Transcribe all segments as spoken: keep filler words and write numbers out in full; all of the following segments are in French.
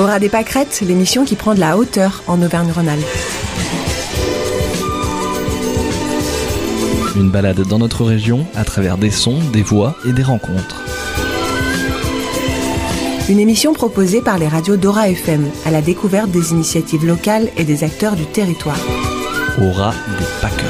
Aura des pâquerettes, l'émission qui prend de la hauteur en Auvergne-Rhône-Alpes. Une balade dans notre région à travers des sons, des voix et des rencontres. Une émission proposée par les radios d'Aura F M à la découverte des initiatives locales et des acteurs du territoire. Aura des pâquerettes.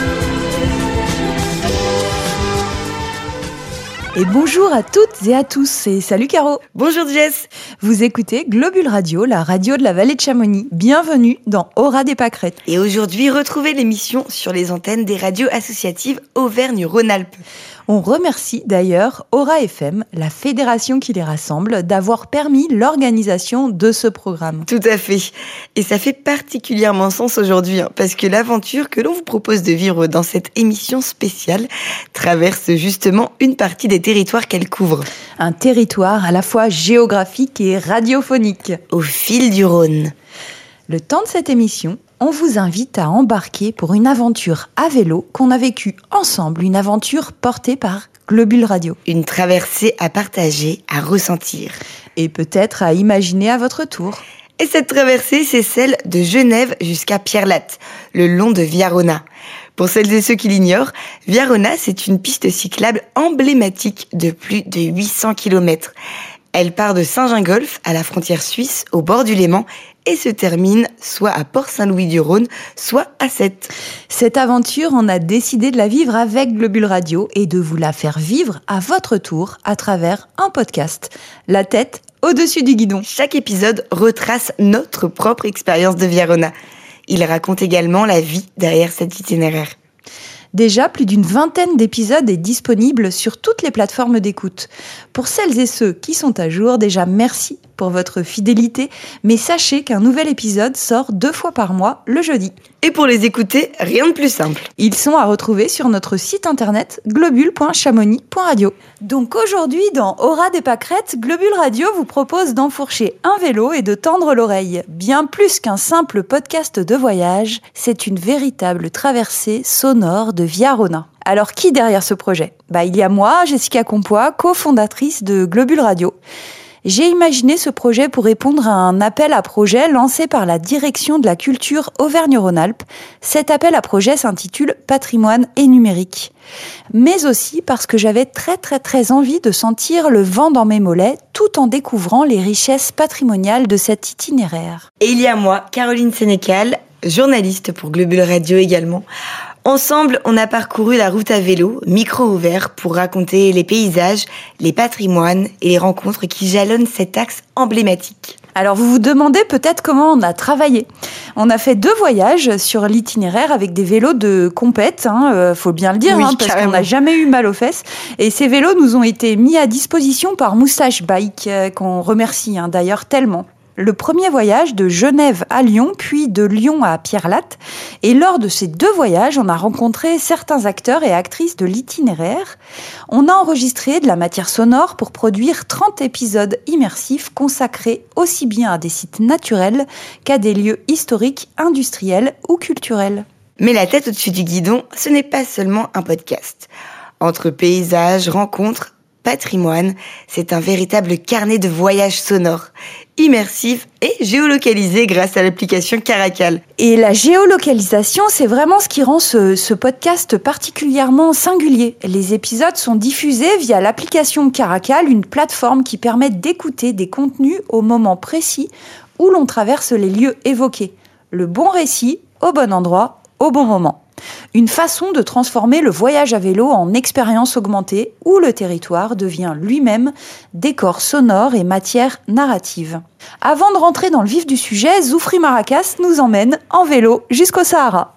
Et bonjour à toutes et à tous, et salut Caro. Bonjour Jess. Vous écoutez Globule Radio, la radio de la vallée de Chamonix. Bienvenue dans Aura des pâquerettes. Et aujourd'hui, retrouvez l'émission sur les antennes des radios associatives Auvergne-Rhône-Alpes. On remercie d'ailleurs Aura F M, la fédération qui les rassemble, d'avoir permis l'organisation de ce programme. Tout à fait. Et ça fait particulièrement sens aujourd'hui, hein, parce que l'aventure que l'on vous propose de vivre dans cette émission spéciale traverse justement une partie des territoires qu'elle couvre. Un territoire à la fois géographique et radiophonique. Au fil du Rhône. Le temps de cette émission, on vous invite à embarquer pour une aventure à vélo qu'on a vécue ensemble, une aventure portée par Globule Radio. Une traversée à partager, à ressentir. Et peut-être à imaginer à votre tour. Et cette traversée, c'est celle de Genève jusqu'à Pierrelatte, le long de Viarona. Pour celles et ceux qui l'ignorent, Viarona, c'est une piste cyclable emblématique de plus de huit cents kilomètres. Elle part de Saint-Gingolph, à la frontière suisse, au bord du Léman, et se termine soit à Port-Saint-Louis-du-Rhône, soit à Sète. Cette aventure, on a décidé de la vivre avec Globule Radio et de vous la faire vivre à votre tour à travers un podcast. La tête au-dessus du guidon. Chaque épisode retrace notre propre expérience de Viarona. Il raconte également la vie derrière cet itinéraire. Déjà, plus d'une vingtaine d'épisodes est disponible sur toutes les plateformes d'écoute. Pour celles et ceux qui sont à jour, déjà merci pour votre fidélité, mais sachez qu'un nouvel épisode sort deux fois par mois, le jeudi. Et pour les écouter, rien de plus simple. Ils sont à retrouver sur notre site internet globule point chamonix point radio. Donc aujourd'hui, dans Aura des pâquerettes, Globule Radio vous propose d'enfourcher un vélo et de tendre l'oreille. Bien plus qu'un simple podcast de voyage, c'est une véritable traversée sonore de Viarona. Alors qui derrière ce projet ? Bah, il y a moi, Jessica Compois, cofondatrice de Globule Radio. J'ai imaginé ce projet pour répondre à un appel à projet lancé par la direction de la culture Auvergne-Rhône-Alpes. Cet appel à projet s'intitule Patrimoine et numérique. Mais aussi parce que j'avais très très très envie de sentir le vent dans mes mollets tout en découvrant les richesses patrimoniales de cet itinéraire. Et il y a moi, Caroline Sénécal, journaliste pour Globule Radio également. Ensemble, on a parcouru la route à vélo, micro ouvert, pour raconter les paysages, les patrimoines et les rencontres qui jalonnent cet axe emblématique. Alors vous vous demandez peut-être comment on a travaillé. On a fait deux voyages sur l'itinéraire avec des vélos de compète, hein, euh, faut bien le dire, oui, hein, parce carrément. qu'on n'a jamais eu mal aux fesses. Et ces vélos nous ont été mis à disposition par Moustache Bike, euh, qu'on remercie hein, d'ailleurs tellement. Le premier voyage de Genève à Lyon, puis de Lyon à Pierrelatte. Et lors de ces deux voyages, on a rencontré certains acteurs et actrices de l'itinéraire. On a enregistré de la matière sonore pour produire trente épisodes immersifs consacrés aussi bien à des sites naturels qu'à des lieux historiques, industriels ou culturels. Mais la tête au-dessus du guidon, ce n'est pas seulement un podcast. Entre paysages, rencontres, patrimoine, c'est un véritable carnet de voyages sonores, immersif et géolocalisé grâce à l'application Caracal. Et la géolocalisation, c'est vraiment ce qui rend ce, ce podcast particulièrement singulier. Les épisodes sont diffusés via l'application Caracal, une plateforme qui permet d'écouter des contenus au moment précis où l'on traverse les lieux évoqués. Le bon récit, au bon endroit, au bon moment. Une façon de transformer le voyage à vélo en expérience augmentée où le territoire devient lui-même décor sonore et matière narrative. Avant de rentrer dans le vif du sujet, Zoufri Maracas nous emmène en vélo jusqu'au Sahara.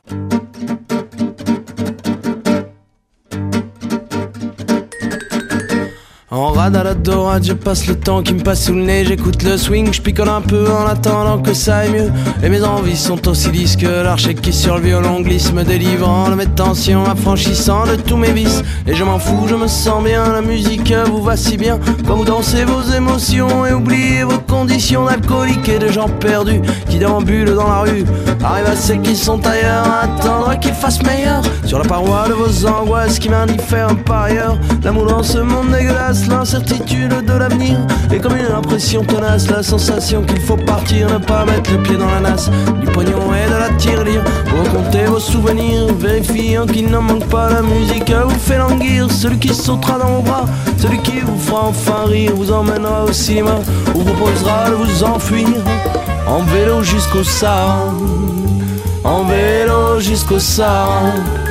En rade à la dorade, je passe le temps qui me passe sous le nez. J'écoute le swing, je picole un peu en attendant que ça aille mieux. Et mes envies sont aussi lisses que l'archet qui sur le violon glisse, me délivrant de mes tensions, affranchissant de tous mes vices. Et je m'en fous, je me sens bien, la musique vous va si bien. Quand vous dansez vos émotions et oubliez vos conditions d'alcooliques et de gens perdus qui déambulent dans la rue. Arrive à celles qui sont ailleurs, à attendre qu'il fasse meilleur. Sur la paroi de vos angoisses qui m'indiffèrent par ailleurs. L'amour dans ce monde dégueulasse menace, l'incertitude de l'avenir. Et comme une impression tenace, la sensation qu'il faut partir, ne pas mettre le pied dans la nasse. Du pognon et de la tirelire, recomptez vos souvenirs, vérifiant qu'il ne manque pas la musique à vous fait languir. Celui qui sautera dans vos bras, celui qui vous fera enfin rire, vous emmènera au cinéma, vous proposera de vous enfuir. En vélo jusqu'au Sahara, en vélo jusqu'au Sahara.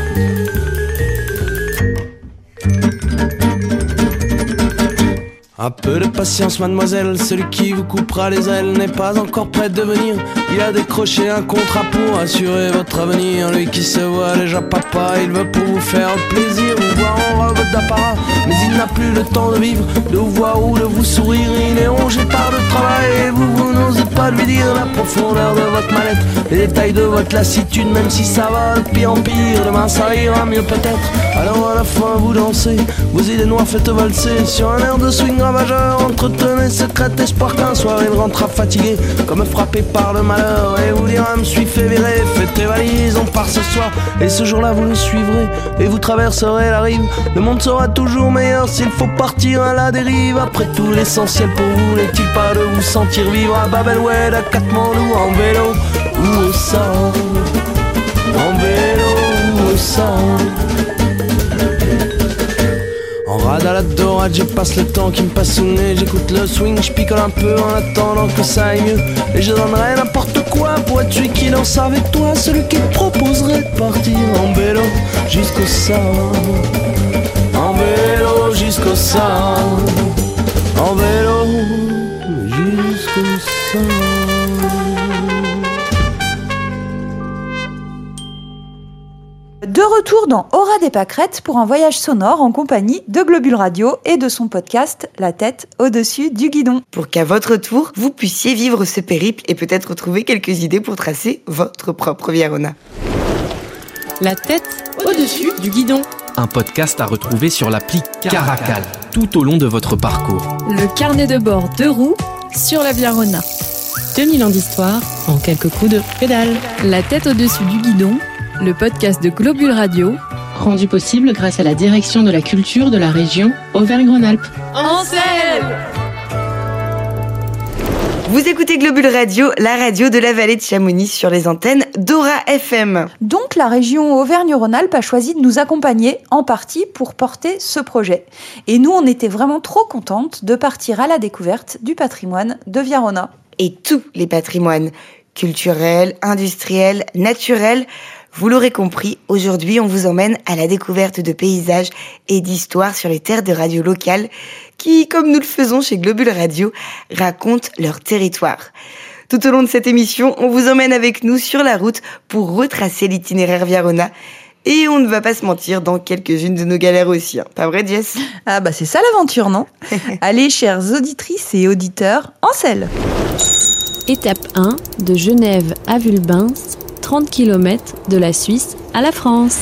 Un peu de patience, mademoiselle, celui qui vous coupera les ailes n'est pas encore prêt de venir. Il a décroché un contrat pour assurer votre avenir. Lui qui se voit déjà papa, il veut pour vous faire plaisir, vous voir en robe d'apparat. Mais il n'a plus le temps de vivre, de vous voir ou de vous sourire. Il est rongé par le travail et vous, vous n'osez pas lui dire la profondeur de votre mallette, les détails de votre lassitude, même si ça va de pire en pire. Demain ça ira mieux peut-être, alors à la fin vous dansez, vos idées noires faites valser sur un air de swing ravageur. Entretenez secret espoir qu'un soir il rentrera fatigué, comme frappé par le malheur, et vous dira me suis fait virer. Faites tes valises, on part ce soir, et ce jour-là vous le suivrez, et vous traverserez la rive. Le monde sera toujours meilleur s'il faut partir à la dérive. Après tout l'essentiel pour vous n'est-il pas de vous sentir vivre à Bab el-Oued, à Katmandou, en vélo ou au Sahara, en vélo ou au Sahara. En rade à la dorade, je passe le temps qui me passe sous le nez. J'écoute le swing, je picole un peu en attendant que ça aille mieux. Et je donnerais n'importe quoi pour être celui qui danse avec toi, celui qui te proposerait de partir en vélo jusqu'au Sahara, en vélo jusqu'au Sahara, en vélo jusqu'au Sahara. De retour dans Aura des pâquerettes pour un voyage sonore en compagnie de Globule Radio et de son podcast La tête au-dessus du guidon. Pour qu'à votre tour, vous puissiez vivre ce périple et peut-être retrouver quelques idées pour tracer votre propre Viarona. La tête au-dessus du guidon. Un podcast à retrouver sur l'appli Caracal tout au long de votre parcours. Le carnet de bord deux roues sur la Viarona. deux mille ans d'histoire en quelques coups de pédale. La tête au-dessus du guidon, le podcast de Globule Radio, rendu possible grâce à la direction de la culture de la région Auvergne-Rhône-Alpes. Ansel! Vous écoutez Globule Radio, la radio de la vallée de Chamonix sur les antennes d'Aura F M. Donc la région Auvergne-Rhône-Alpes a choisi de nous accompagner en partie pour porter ce projet. Et nous, on était vraiment trop contentes de partir à la découverte du patrimoine de Viarona. Et tous les patrimoines, culturels, industriels, naturels. Vous l'aurez compris, aujourd'hui on vous emmène à la découverte de paysages et d'histoires sur les terres de radio locales qui, comme nous le faisons chez Globule Radio, racontent leur territoire. Tout au long de cette émission, on vous emmène avec nous sur la route pour retracer l'itinéraire Viarona. Et on ne va pas se mentir dans quelques-unes de nos galères aussi. Hein. Pas vrai, Jess ? Ah bah c'est ça l'aventure, non ? Allez, chères auditrices et auditeurs, en selle. Étape un, de Genève à Vulbins, trente kilomètres de la Suisse à la France.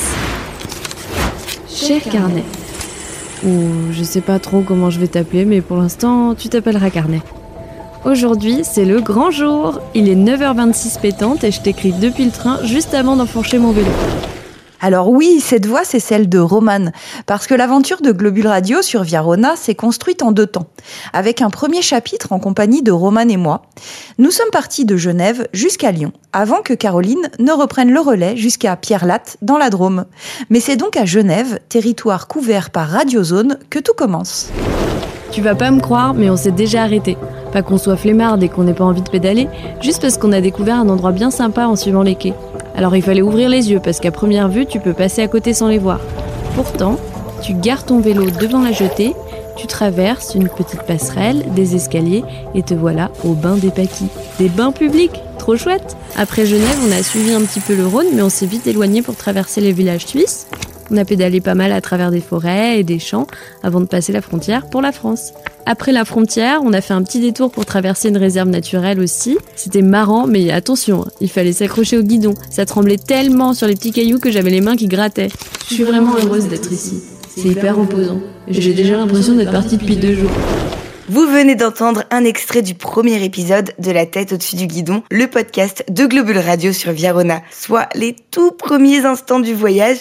Cher Carnet, ou je sais pas trop comment je vais t'appeler, mais pour l'instant, tu t'appelleras Carnet. Aujourd'hui, c'est le grand jour. Il est neuf heures vingt-six pétante et je t'écris depuis le train juste avant d'enfourcher mon vélo. Alors oui, cette voix, c'est celle de Romane, parce que l'aventure de Globule Radio sur Viarona s'est construite en deux temps, avec un premier chapitre en compagnie de Romane et moi. Nous sommes partis de Genève jusqu'à Lyon, avant que Caroline ne reprenne le relais jusqu'à Pierre-Latte, dans la Drôme. Mais c'est donc à Genève, territoire couvert par Radiozone, que tout commence. Tu vas pas me croire, mais on s'est déjà arrêté. Pas qu'on soit flemmard et qu'on n'ait pas envie de pédaler, juste parce qu'on a découvert un endroit bien sympa en suivant les quais. Alors il fallait ouvrir les yeux parce qu'à première vue, tu peux passer à côté sans les voir. Pourtant, tu gares ton vélo devant la jetée, tu traverses une petite passerelle, des escaliers et te voilà au bain des paquis. Des bains publics, trop chouette. Après Genève, on a suivi un petit peu le Rhône, mais on s'est vite éloigné pour traverser les villages suisses. On a pédalé pas mal à travers des forêts et des champs avant de passer la frontière pour la France. Après la frontière, on a fait un petit détour pour traverser une réserve naturelle aussi. C'était marrant, mais attention, il fallait s'accrocher au guidon. Ça tremblait tellement sur les petits cailloux que j'avais les mains qui grattaient. Je suis vraiment heureuse d'être ici. C'est hyper reposant. J'ai déjà l'impression d'être partie depuis deux jours. Vous venez d'entendre un extrait du premier épisode de La tête au-dessus du guidon, le podcast de Globule Radio sur Viarona, soit les tout premiers instants du voyage.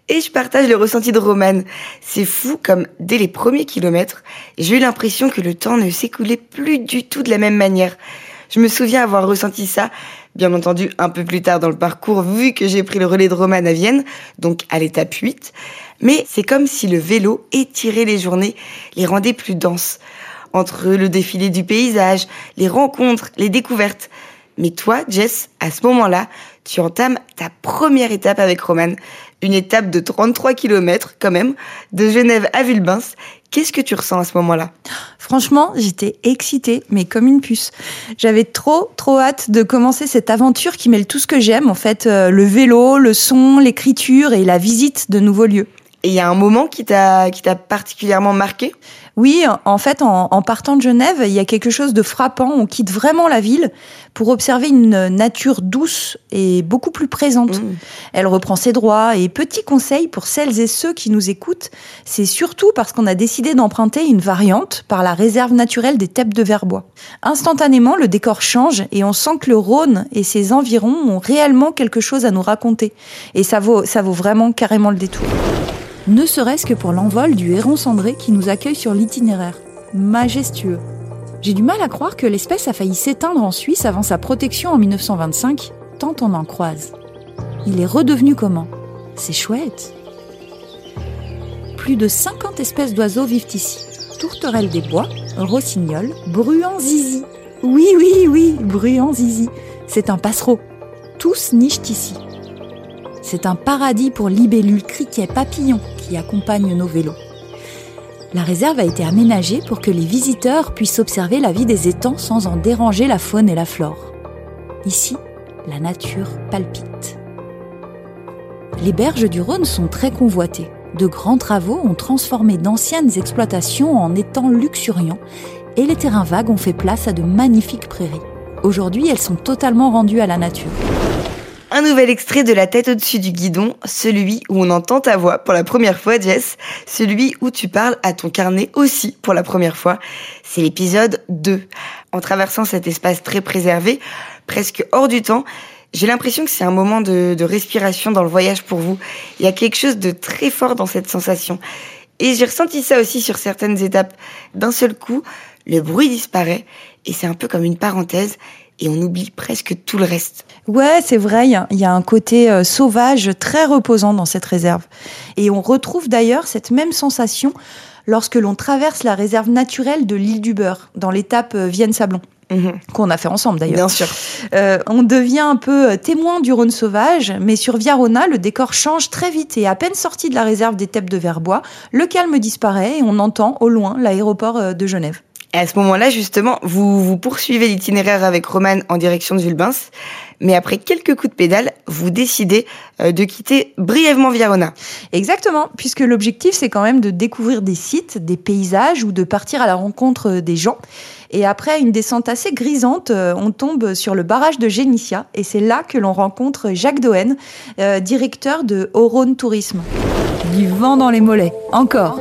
Et je partage le ressenti de Romane. C'est fou comme, dès les premiers kilomètres, j'ai eu l'impression que le temps ne s'écoulait plus du tout de la même manière. Je me souviens avoir ressenti ça, bien entendu un peu plus tard dans le parcours, vu que j'ai pris le relais de Romane à Vienne, donc à l'étape huit. Mais c'est comme si le vélo étirait les journées, les rendait plus denses. Entre le défilé du paysage, les rencontres, les découvertes. Mais toi, Jess, à ce moment-là, tu entames ta première étape avec Romane. Une étape de trente-trois kilomètres, quand même, de Genève à Vulbens. Qu'est-ce que tu ressens à ce moment-là ? Franchement, j'étais excitée, mais comme une puce. J'avais trop, trop hâte de commencer cette aventure qui mêle tout ce que j'aime, en fait, euh, le vélo, le son, l'écriture et la visite de nouveaux lieux. Et il y a un moment qui t'a, qui t'a particulièrement marqué ? Oui, en fait, en, en partant de Genève, il y a quelque chose de frappant. On quitte vraiment la ville pour observer une nature douce et beaucoup plus présente. Mmh. Elle reprend ses droits. Et petit conseil pour celles et ceux qui nous écoutent, c'est surtout parce qu'on a décidé d'emprunter une variante par la réserve naturelle des Teppes de Verbois. Instantanément, le décor change et on sent que le Rhône et ses environs ont réellement quelque chose à nous raconter. Et ça vaut, ça vaut vraiment carrément le détour. Ne serait-ce que pour l'envol du héron cendré qui nous accueille sur l'itinéraire. Majestueux. J'ai du mal à croire que l'espèce a failli s'éteindre en Suisse avant sa protection en dix-neuf cent vingt-cinq, tant on en croise. Il est redevenu comment ? C'est chouette. Plus de cinquante espèces d'oiseaux vivent ici. Tourterelles des bois, rossignols, bruants zizi. Oui, oui, oui, bruants zizi. C'est un passereau. Tous nichent ici. C'est un paradis pour libellules, criquets, papillons qui accompagnent nos vélos. La réserve a été aménagée pour que les visiteurs puissent observer la vie des étangs sans en déranger la faune et la flore. Ici, la nature palpite. Les berges du Rhône sont très convoitées. De grands travaux ont transformé d'anciennes exploitations en étangs luxuriants et les terrains vagues ont fait place à de magnifiques prairies. Aujourd'hui, elles sont totalement rendues à la nature. Un nouvel extrait de La tête au-dessus du guidon, celui où on entend ta voix pour la première fois, Jess, celui où tu parles à ton carnet aussi pour la première fois. C'est l'épisode deux. En traversant cet espace très préservé, presque hors du temps, j'ai l'impression que c'est un moment de, de respiration dans le voyage pour vous. Il y a quelque chose de très fort dans cette sensation. Et j'ai ressenti ça aussi sur certaines étapes. D'un seul coup, le bruit disparaît et c'est un peu comme une parenthèse. Et on oublie presque tout le reste. Ouais, c'est vrai, il y a un côté euh, sauvage très reposant dans cette réserve. Et on retrouve d'ailleurs cette même sensation lorsque l'on traverse la réserve naturelle de l'île du Beurre, dans l'étape euh, Vienne-Sablon. Mmh. Qu'on a fait ensemble d'ailleurs. Bien sûr. Euh, on devient un peu témoin du Rhône sauvage, mais sur Viarona, le décor change très vite et à peine sorti de la réserve des Teppes de Verbois, le calme disparaît et on entend au loin l'aéroport de Genève. Et à ce moment-là, justement, vous, vous poursuivez l'itinéraire avec Romane en direction de Vulbens, mais après quelques coups de pédale, vous décidez de quitter brièvement Viarona. Exactement, puisque l'objectif, c'est quand même de découvrir des sites, des paysages ou de partir à la rencontre des gens. Et après une descente assez grisante, on tombe sur le barrage de Génissia et c'est là que l'on rencontre Jacques Doen, euh, directeur de Haut-Rhône Tourisme. Du vent dans les mollets, encore.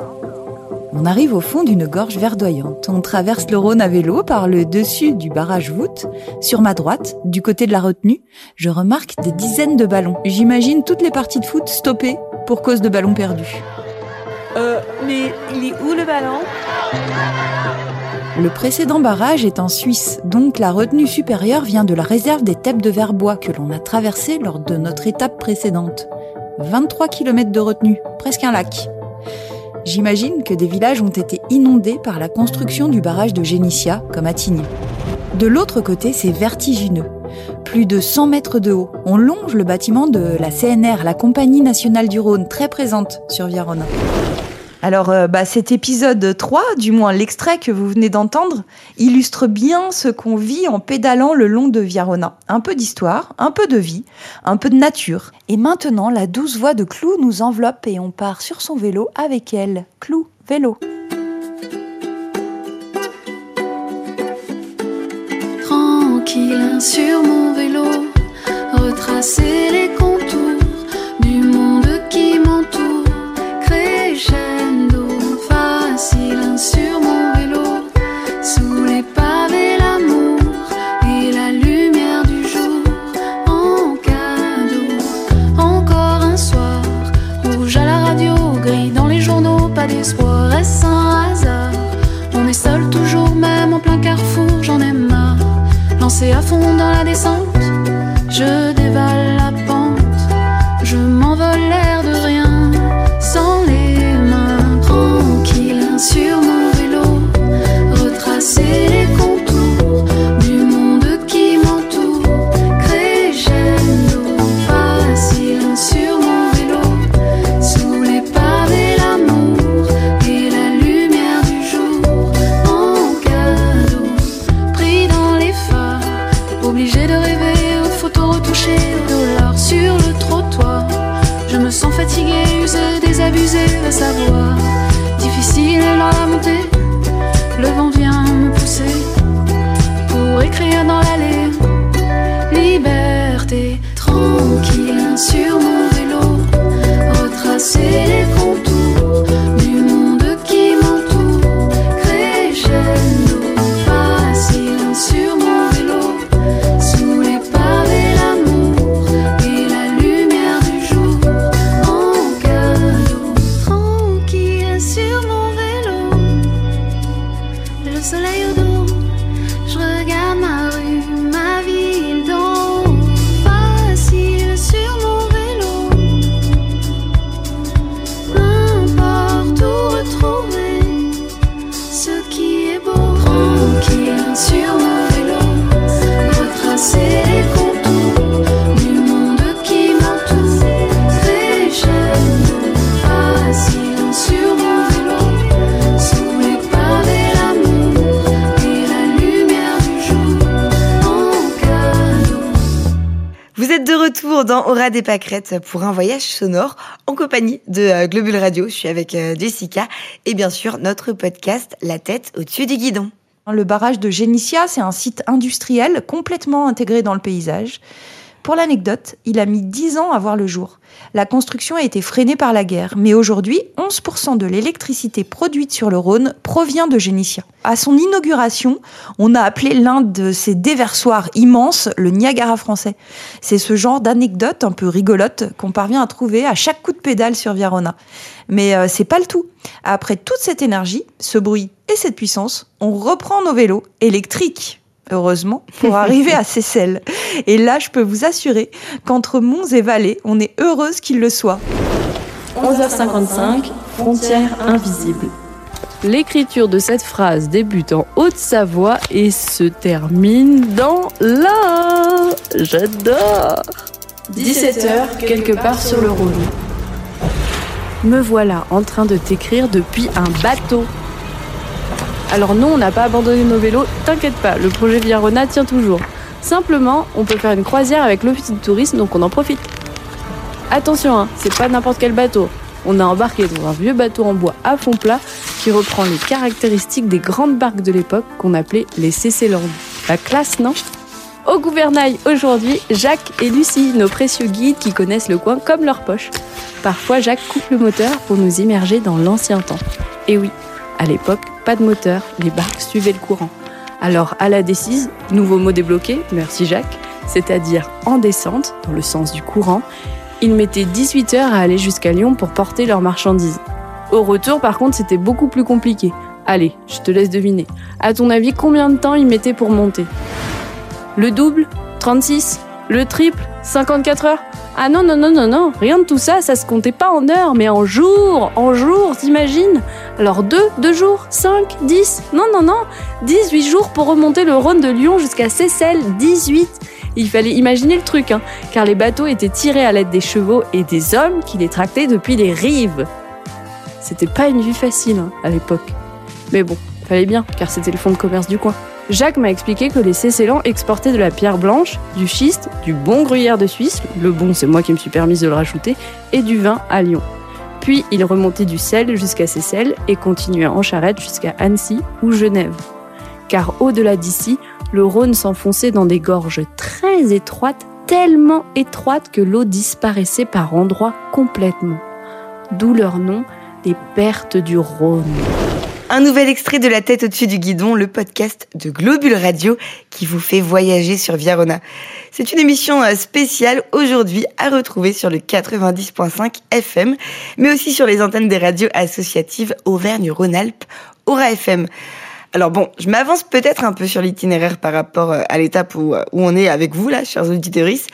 On arrive au fond d'une gorge verdoyante. On traverse le Rhône à vélo par le dessus du barrage voûte. Sur ma droite, du côté de la retenue, je remarque des dizaines de ballons. J'imagine toutes les parties de foot stoppées pour cause de ballons perdus. Euh, mais il est où le ballon ? Le précédent barrage est en Suisse, donc la retenue supérieure vient de la réserve des Teppes de Verbois que l'on a traversée lors de notre étape précédente. vingt-trois kilomètres de retenue, presque un lac. J'imagine que des villages ont été inondés par la construction du barrage de Génissia, comme à Tignes. De l'autre côté, c'est vertigineux. Plus de cent mètres de haut. On longe le bâtiment de la C N R, la Compagnie nationale du Rhône, très présente sur Viarona. Alors, euh, bah, cet épisode trois, du moins l'extrait que vous venez d'entendre, illustre bien ce qu'on vit en pédalant le long de Viarona. Un peu d'histoire, un peu de vie, un peu de nature. Et maintenant, la douce voix de Clou nous enveloppe et on part sur son vélo avec elle. Clou, vélo. Tranquille sur mon vélo, retracer les contours du monde qui m'entoure, crescendo, facile sur mon vélo, sous les pavés l'amour et la lumière du jour, en cadeau, encore un soir m'envole l'air de rien, sans les mains, tranquille sur mon vélo, retracer les contours du monde qui m'entoure, crescendo, facile sur mon vélo, sous les pavés l'amour et la lumière du jour, en cadeau, pris dans les phares, obligé de rêver aux photos retouchées, au dollar sur le trottoir. Je me sens fatiguée, usée, désabusée de savoir. Difficile dans la montée, le vent vient me pousser pour écrire dans l'allée. Liberté, tranquille sur mon vélo, retracer les contours du monde qui m'entoure, crescendo, facile sur mon vélo, sous les pavés l'amour et la lumière du jour, en cadeau, tranquille sur mon vélo, le soleil au dos, je regarde ma rue, ma ville d'en haut, facile sur mon vélo, n'importe où retrouver ce qui est beau, tranquille sur mon vélo, retracer les contours du monde qui m'entoure, crescendo, facile sur mon vélo, sous les pavés l'amour et la lumière du jour, en cadeau. Vous êtes de retour dans Aura des pâquerettes pour un voyage sonore en compagnie de euh, Globule Radio. Je suis avec euh, Jessica et bien sûr notre podcast La tête au-dessus du guidon. Le barrage de Génissia, c'est un site industriel complètement intégré dans le paysage. Pour l'anecdote, il a mis dix ans à voir le jour. La construction a été freinée par la guerre, mais aujourd'hui, onze pour cent de l'électricité produite sur le Rhône provient de Génissia. À son inauguration, on a appelé l'un de ces déversoirs immenses le Niagara français. C'est ce genre d'anecdote un peu rigolote qu'on parvient à trouver à chaque coup de pédale sur Via-Rhôna. Mais euh, c'est pas le tout. Après toute cette énergie, ce bruit et cette puissance, on reprend nos vélos électriques, heureusement, pour arriver à Seyssel. Et là, je peux vous assurer qu'entre Mons et Vallée, on est heureuse qu'il le soit. onze heures cinquante-cinq, frontière invisible. L'écriture de cette phrase débute en Haute-Savoie et se termine dans la... J'adore. dix-sept heures, quelque part sur le Rhône. Me voilà en train de t'écrire depuis un bateau. Alors non, on n'a pas abandonné nos vélos, t'inquiète pas, le projet Via-Rhôna tient toujours. Simplement, on peut faire une croisière avec l'office de tourisme, donc on en profite. Attention, hein, c'est pas n'importe quel bateau. On a embarqué dans un vieux bateau en bois à fond plat qui reprend les caractéristiques des grandes barques de l'époque qu'on appelait les Seychellandes. La classe, non ? Au gouvernail aujourd'hui, Jacques et Lucie, nos précieux guides qui connaissent le coin comme leur poche. Parfois, Jacques coupe le moteur pour nous immerger dans l'ancien temps. Et oui, à l'époque, pas de moteur, les barques suivaient le courant. Alors, à la décise, nouveau mot débloqué, merci Jacques, c'est-à-dire en descente, dans le sens du courant, ils mettaient dix-huit heures à aller jusqu'à Lyon pour porter leurs marchandises. Au retour, par contre, c'était beaucoup plus compliqué. Allez, je te laisse deviner. À ton avis, combien de temps ils mettaient pour monter ? Le double ? trente-six ? Le triple ? cinquante-quatre heures ? Ah non, non, non, non, non, rien de tout ça, ça se comptait pas en heures, mais en jours, en jours, t'imagines ? Alors deux, deux jours, cinq, dix, non, non, non, dix-huit jours pour remonter le Rhône de Lyon jusqu'à Seyssel, dix-huit. Il fallait imaginer le truc, hein, car les bateaux étaient tirés à l'aide des chevaux et des hommes qui les tractaient depuis les rives. C'était pas une vie facile, hein, à l'époque. Mais bon, fallait bien, car c'était le fonds de commerce du coin. Jacques m'a expliqué que les Seychellans exportaient de la pierre blanche, du schiste, du bon gruyère de Suisse, le bon c'est moi qui me suis permise de le rajouter, et du vin à Lyon. Puis ils remontaient du sel jusqu'à Seyssel et continuaient en charrette jusqu'à Annecy ou Genève. Car au-delà d'ici, le Rhône s'enfonçait dans des gorges très étroites, tellement étroites que l'eau disparaissait par endroits complètement. D'où leur nom, les pertes du Rhône. Un nouvel extrait de La tête au-dessus du guidon, le podcast de Globule Radio qui vous fait voyager sur Via-Rhôna. C'est une émission spéciale aujourd'hui à retrouver sur le quatre-vingt-dix virgule cinq F M, mais aussi sur les antennes des radios associatives Auvergne-Rhône-Alpes, Aura F M. Alors bon, je m'avance peut-être un peu sur l'itinéraire par rapport à l'étape où, où on est avec vous là, chers auditeurs,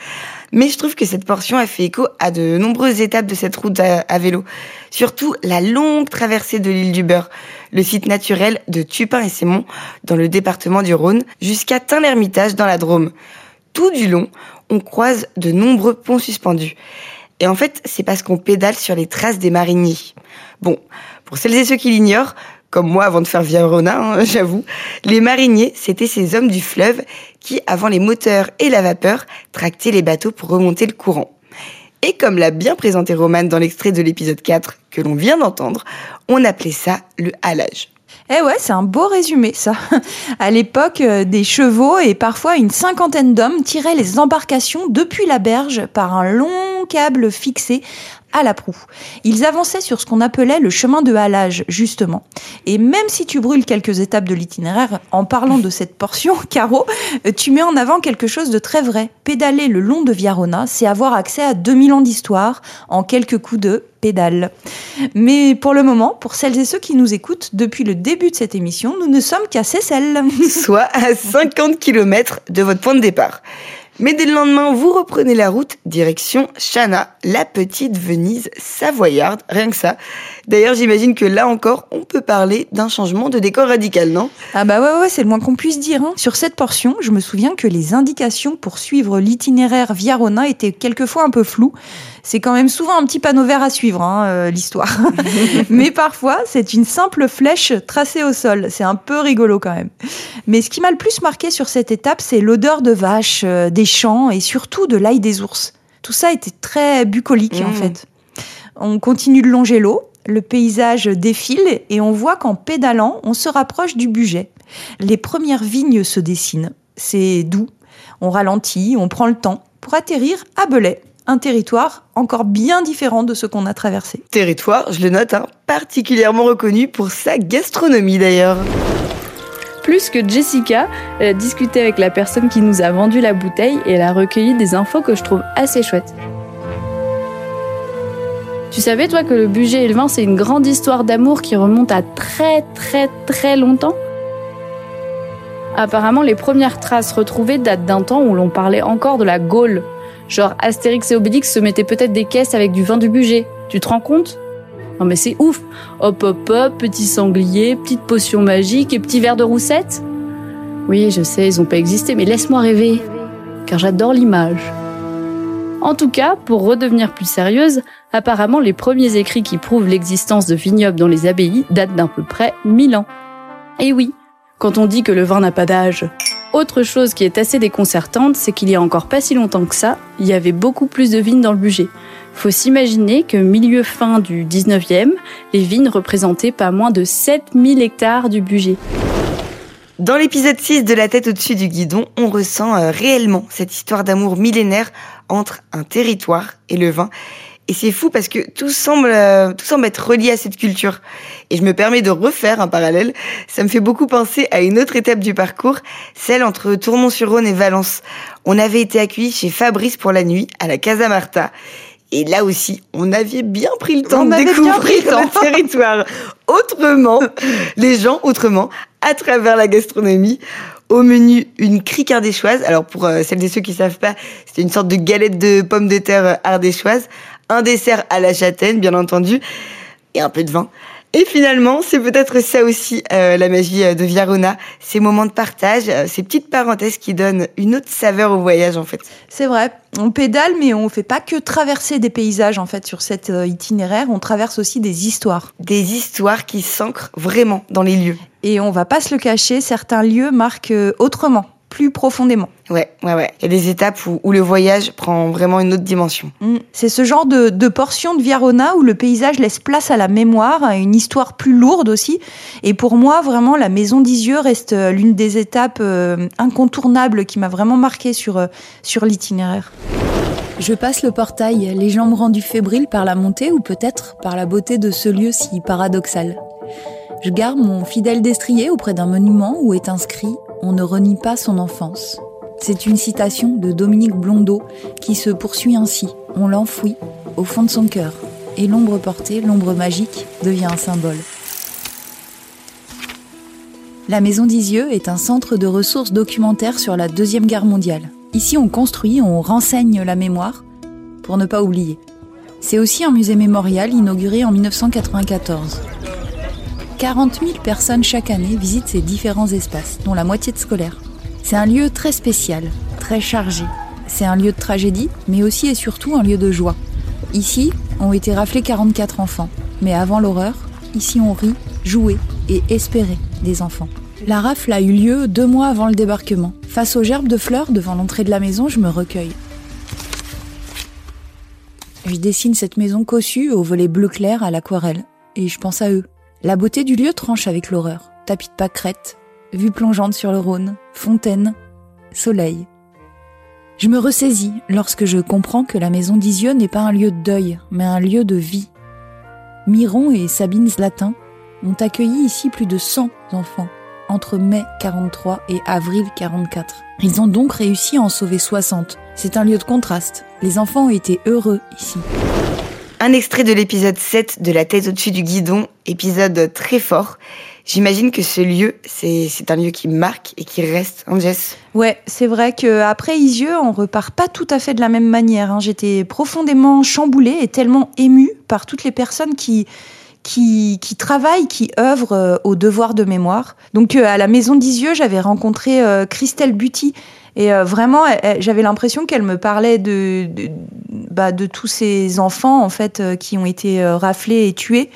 Mais je trouve que cette portion a fait écho à de nombreuses étapes de cette route à, à vélo. Surtout la longue traversée de l'île du Beurre, le site naturel de Tupin-et-Sémont dans le département du Rhône, jusqu'à Tain-l'Hermitage dans la Drôme. Tout du long, on croise de nombreux ponts suspendus. Et en fait, c'est parce qu'on pédale sur les traces des mariniers. Bon, pour celles et ceux qui l'ignorent, comme moi avant de faire Viarona, hein, j'avoue, les mariniers, c'était ces hommes du fleuve qui, avant les moteurs et la vapeur, tractaient les bateaux pour remonter le courant. Et comme l'a bien présenté Romane dans l'extrait de l'épisode quatre que l'on vient d'entendre, on appelait ça le halage. Eh ouais, c'est un beau résumé, ça. À l'époque, euh, des chevaux et parfois une cinquantaine d'hommes tiraient les embarcations depuis la berge par un long câble fixé à la proue. Ils avançaient sur ce qu'on appelait le chemin de halage, justement. Et même si tu brûles quelques étapes de l'itinéraire, en parlant de cette portion, Caro, tu mets en avant quelque chose de très vrai. Pédaler le long de Viarona, c'est avoir accès à deux mille ans d'histoire en quelques coups de pédale. Mais pour le moment, pour celles et ceux qui nous écoutent depuis le début de cette émission, nous ne sommes qu'à Seyssel. Soit à cinquante kilomètres de votre point de départ. Mais dès le lendemain, vous reprenez la route direction Chana, la petite Venise savoyarde, rien que ça. D'ailleurs, j'imagine que là encore, on peut parler d'un changement de décor radical, non ? Ah bah ouais, ouais, c'est le moins qu'on puisse dire. Hein. Sur cette portion, je me souviens que les indications pour suivre l'itinéraire Viarona étaient quelquefois un peu floues. C'est quand même souvent un petit panneau vert à suivre, hein, euh, l'histoire. Mais parfois, c'est une simple flèche tracée au sol. C'est un peu rigolo quand même. Mais ce qui m'a le plus marqué sur cette étape, c'est l'odeur de vache, euh, des champs et surtout de l'ail des ours. Tout ça était très bucolique, mmh. en fait. On continue de longer l'eau, le paysage défile et on voit qu'en pédalant, on se rapproche du Bugey. Les premières vignes se dessinent. C'est doux. On ralentit, on prend le temps pour atterrir à Belay. Un territoire encore bien différent de ce qu'on a traversé. Territoire, je le note, hein, particulièrement reconnu pour sa gastronomie d'ailleurs. Plus que Jessica, elle a discuté avec la personne qui nous a vendu la bouteille et elle a recueilli des infos que je trouve assez chouettes. Tu savais, toi, que le Bugey et le vin, c'est une grande histoire d'amour qui remonte à très très très longtemps ? Apparemment, les premières traces retrouvées datent d'un temps où l'on parlait encore de la Gaule. Genre Astérix et Obélix se mettaient peut-être des caisses avec du vin du Bugey. Tu te rends compte ? Non mais c'est ouf. Hop hop hop, petit sanglier, petite potion magique et petit verre de roussette. Oui, je sais, ils ont pas existé, mais laisse-moi rêver. Car j'adore l'image. En tout cas, pour redevenir plus sérieuse, apparemment les premiers écrits qui prouvent l'existence de vignobles dans les abbayes datent d'à peu près mille ans. Et oui, quand on dit que le vin n'a pas d'âge. Autre chose qui est assez déconcertante, c'est qu'il y a encore pas si longtemps que ça, il y avait beaucoup plus de vignes dans le Bugey. Faut s'imaginer que milieu fin du dix-neuvième, les vignes représentaient pas moins de sept mille hectares du Bugey. Dans l'épisode six de La tête au-dessus du guidon, on ressent euh, réellement cette histoire d'amour millénaire entre un territoire et le vin. Et c'est fou parce que tout semble, euh, tout semble être relié à cette culture. Et je me permets de refaire un parallèle. Ça me fait beaucoup penser à une autre étape du parcours, celle entre Tournon-sur-Rhône et Valence. On avait été accueillis chez Fabrice pour la nuit, à la Casa Marta. Et là aussi, on avait bien pris le temps on de découvrir le, le territoire autrement, les gens autrement, à travers la gastronomie. Au menu, une crique ardéchoise. Alors pour euh, celles et ceux qui ne savent pas, c'est une sorte de galette de pommes de terre ardéchoise. Un dessert à la châtaigne, bien entendu, et un peu de vin. Et finalement, c'est peut-être ça aussi, euh, la magie de Viarona, ces moments de partage, euh, ces petites parenthèses qui donnent une autre saveur au voyage, en fait. C'est vrai, on pédale, mais on ne fait pas que traverser des paysages, en fait, sur cet euh, itinéraire, on traverse aussi des histoires. Des histoires qui s'ancrent vraiment dans les lieux. Et on va pas se le cacher, certains lieux marquent euh, autrement, plus profondément. Ouais, ouais, ouais. Il y a des étapes où, où le voyage prend vraiment une autre dimension. Mmh. C'est ce genre de, de portion de Viarona où le paysage laisse place à la mémoire, à une histoire plus lourde aussi. Et pour moi, vraiment, la maison d'Isieux reste l'une des étapes euh, incontournables qui m'a vraiment marquée sur, euh, sur l'itinéraire. Je passe le portail, les jambes rendues fébriles par la montée ou peut-être par la beauté de ce lieu si paradoxal. Je gare mon fidèle destrier auprès d'un monument où est inscrit « On ne renie pas son enfance ». C'est une citation de Dominique Blondeau qui se poursuit ainsi. On l'enfouit au fond de son cœur. Et l'ombre portée, l'ombre magique, devient un symbole. La Maison d'Isieux est un centre de ressources documentaires sur la Deuxième Guerre mondiale. Ici, on construit, on renseigne la mémoire pour ne pas oublier. C'est aussi un musée mémorial inauguré en dix-neuf cent quatre-vingt-quatorze. quarante mille personnes chaque année visitent ces différents espaces, dont la moitié de scolaires. C'est un lieu très spécial, très chargé. C'est un lieu de tragédie, mais aussi et surtout un lieu de joie. Ici, ont été raflés quarante-quatre enfants. Mais avant l'horreur, ici on rit, jouait et espérait des enfants. La rafle a eu lieu deux mois avant le débarquement. Face aux gerbes de fleurs devant l'entrée de la maison, je me recueille. Je dessine cette maison cossue au volet bleu clair à l'aquarelle. Et je pense à eux. La beauté du lieu tranche avec l'horreur. Tapis de pâquerettes, vue plongeante sur le Rhône, fontaine, soleil. Je me ressaisis lorsque je comprends que la maison d'Isieux n'est pas un lieu de deuil, mais un lieu de vie. Miron et Sabine Zlatin ont accueilli ici plus de cent enfants, entre mai quarante-trois et avril quarante-quatre. Ils ont donc réussi à en sauver soixante. C'est un lieu de contraste. Les enfants ont été heureux ici. Un extrait de l'épisode sept de La tête au-dessus du guidon, épisode très fort. J'imagine que ce lieu, c'est, c'est un lieu qui marque et qui reste, hein, Jess ? Ouais, c'est vrai qu'après Isieux, on repart pas tout à fait de la même manière. Hein. J'étais profondément chamboulée et tellement émue par toutes les personnes qui, qui, qui travaillent, qui œuvrent euh, au devoir de mémoire. Donc euh, à la maison d'Isieux, j'avais rencontré euh, Christelle Buty. Et euh, vraiment, elle, elle, j'avais l'impression qu'elle me parlait de, de, bah, de tous ces enfants en fait, euh, qui ont été euh, raflés et tués.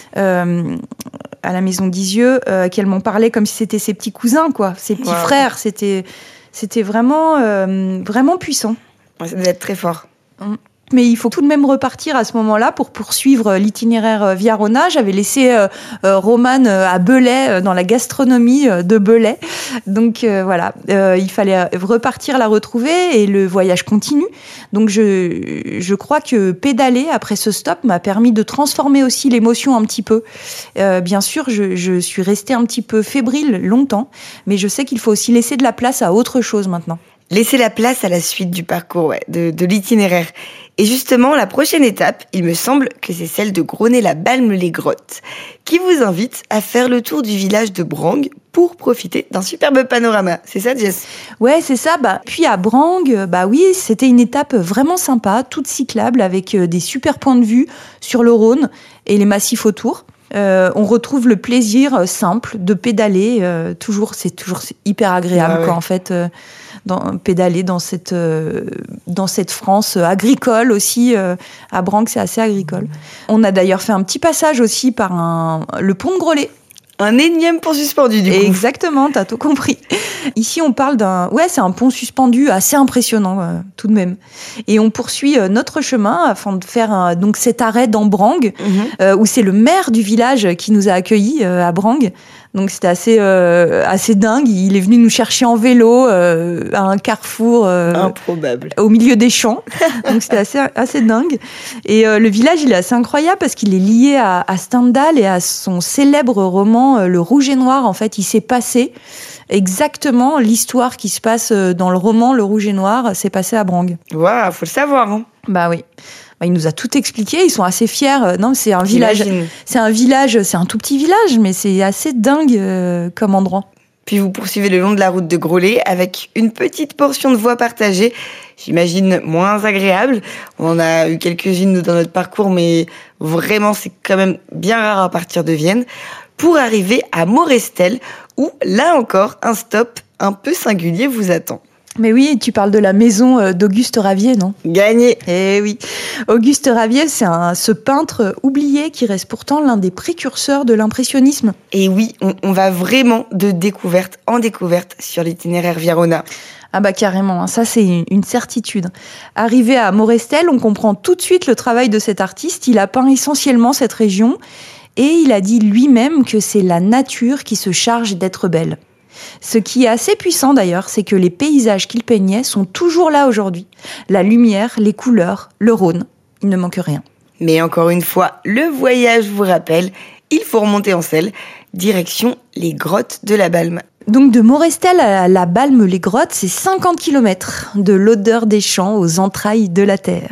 Euh, à la maison d'Isieux, euh, qu'elle m'en parlait comme si c'était ses petits cousins, quoi, ses petits wow. frères. C'était, c'était vraiment, euh, vraiment puissant. Ouais, ça devait être très fort. Mais il faut tout de même repartir à ce moment-là pour poursuivre l'itinéraire Viarona. J'avais laissé euh, euh, Romane à Belay, euh, dans la gastronomie euh, de Belay. Donc euh, voilà, euh, il fallait repartir la retrouver et le voyage continue. Donc je, je crois que pédaler après ce stop m'a permis de transformer aussi l'émotion un petit peu. Euh, bien sûr, je, je suis restée un petit peu fébrile longtemps, mais je sais qu'il faut aussi laisser de la place à autre chose maintenant. Laisser la place à la suite du parcours, ouais, de, de l'itinéraire. Et justement, la prochaine étape, il me semble que c'est celle de Groney-la-Balme-les-Grottes, qui vous invite à faire le tour du village de Brang pour profiter d'un superbe panorama. C'est ça, Jess ? Ouais, c'est ça. Bah, puis à Brang, bah oui, c'était une étape vraiment sympa, toute cyclable, avec des super points de vue sur le Rhône et les massifs autour. Euh, on retrouve le plaisir simple de pédaler. Euh, toujours, c'est toujours c'est hyper agréable, ah ouais. quoi, en fait. Euh, Dans, pédaler dans cette, euh, dans cette France agricole aussi. Euh, à Brang, c'est assez agricole. On a d'ailleurs fait un petit passage aussi par un, le pont de Groslay. Un énième pont suspendu, du coup. Exactement, t'as tout compris. Ici, on parle d'un... Ouais, c'est un pont suspendu assez impressionnant, euh, tout de même. Et on poursuit euh, notre chemin afin de faire un, donc cet arrêt dans Brang, mm-hmm. euh, où c'est le maire du village qui nous a accueillis euh, à Brang. Donc c'était assez euh, assez dingue. Il est venu nous chercher en vélo euh, à un carrefour euh, improbable au milieu des champs. Donc c'était assez assez dingue. Et euh, le village, il est assez incroyable parce qu'il est lié à, à Stendhal et à son célèbre roman euh, Le Rouge et Noir. En fait, il s'est passé exactement l'histoire qui se passe dans le roman Le Rouge et Noir. C'est passé à Brang. Waouh, faut le savoir. Hein. Bah oui. Il nous a tout expliqué, ils sont assez fiers. Non, c'est un village, J'imagine. c'est un village, c'est un tout petit village, mais c'est assez dingue euh, comme endroit. Puis vous poursuivez le long de la route de Groslay avec une petite portion de voie partagée, j'imagine moins agréable. On en a eu quelques-unes dans notre parcours, mais vraiment c'est quand même bien rare à partir de Vienne, pour arriver à Morestel, où là encore un stop un peu singulier vous attend. Mais oui, tu parles de la maison d'Auguste Ravier, non ? Gagné. Eh oui. Auguste Ravier, c'est un, ce peintre oublié qui reste pourtant l'un des précurseurs de l'impressionnisme. Et oui, on, on va vraiment de découverte en découverte sur l'itinéraire Viarona. Ah bah carrément, hein, ça c'est une certitude. Arrivé à Morestel, on comprend tout de suite le travail de cet artiste. Il a peint essentiellement cette région et il a dit lui-même que c'est la nature qui se charge d'être belle. Ce qui est assez puissant d'ailleurs, c'est que les paysages qu'il peignait sont toujours là aujourd'hui. La lumière, les couleurs, le Rhône, il ne manque rien. Mais encore une fois, le voyage vous rappelle, il faut remonter en selle, direction les grottes de la Balme. Donc de Morestel à la Balme-les-Grottes, c'est cinquante kilomètres, de l'odeur des champs aux entrailles de la terre.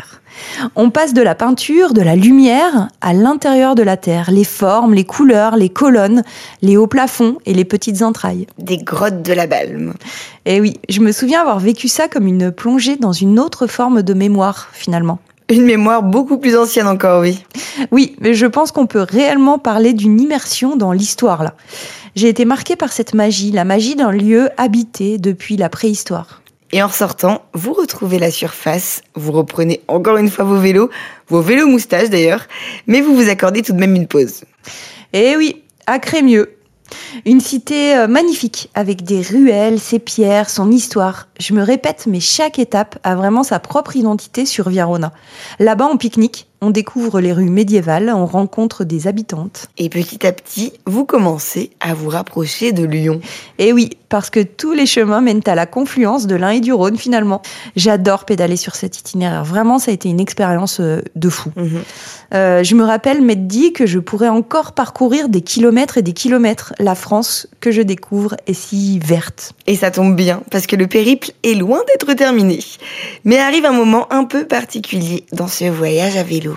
On passe de la peinture, de la lumière, à l'intérieur de la Terre. Les formes, les couleurs, les colonnes, les hauts plafonds et les petites entrailles. Des grottes de la Balme. Et oui, je me souviens avoir vécu ça comme une plongée dans une autre forme de mémoire, finalement. Une mémoire beaucoup plus ancienne encore, oui. Oui, mais je pense qu'on peut réellement parler d'une immersion dans l'histoire, là. J'ai été marquée par cette magie, la magie d'un lieu habité depuis la préhistoire. Et en ressortant, vous retrouvez la surface, vous reprenez encore une fois vos vélos, vos vélos moustaches d'ailleurs, mais vous vous accordez tout de même une pause. Eh oui, à Crémieux. Une cité magnifique, avec des ruelles, ses pierres, son histoire. Je me répète, mais chaque étape a vraiment sa propre identité sur Vierona. Là-bas, on pique-nique, on découvre les rues médiévales, on rencontre des habitantes. Et petit à petit, vous commencez à vous rapprocher de Lyon. Et oui, parce que tous les chemins mènent à la confluence de l'Ain et du Rhône, finalement. J'adore pédaler sur cet itinéraire. Vraiment, ça a été une expérience de fou. Mmh. Euh, je me rappelle m'être dit que je pourrais encore parcourir des kilomètres et des kilomètres. La France que je découvre est si verte. Et ça tombe bien, parce que le périple est loin d'être terminé. Mais arrive un moment un peu particulier dans ce voyage à vélo.